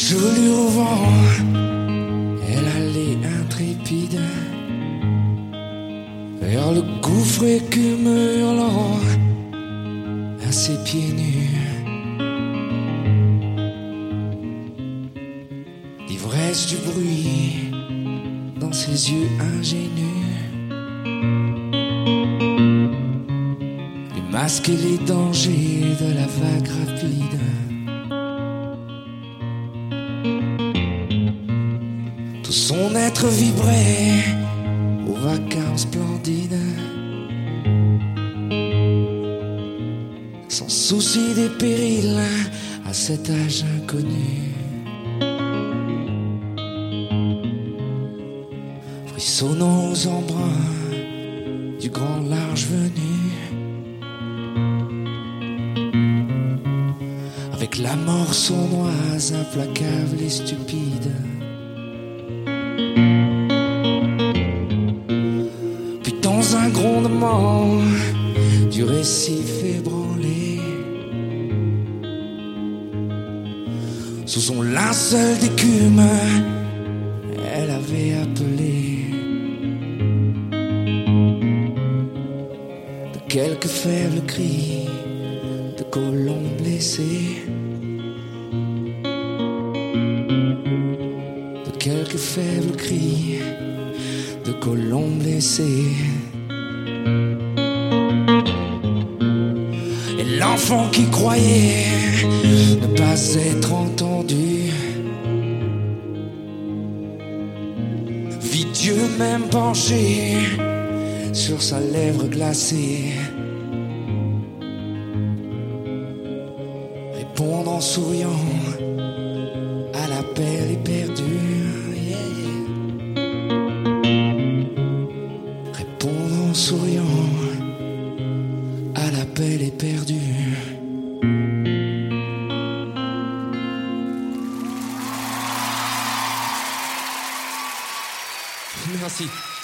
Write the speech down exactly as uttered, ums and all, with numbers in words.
Jolie au vent, elle allait intrépide vers le gouffre écumeux hurlant à ses pieds nus. L'ivresse du bruit dans ses yeux ingénus lui masquait les dangers de la vague rapide. Tout son être vibrait au vacarme splendide, sans souci des périls à cet âge inconnu. Frissonnant aux embruns du grand large venu, avec la mort sournoise, implacable et stupide. Puis dans un grondement du récif ébranlé, sous son linceul d'écume, elle avait appelé de quelques faibles cris de colons blessés, de quelques faibles cris de colons blessés. Et l'enfant qui croyait ne pas être entendu vit Dieu même penché sur sa lèvre glacée, répondre en souriant à l'appel éperdu. Yeah, yeah. Répondre en souriant à l'appel éperdu. Merci.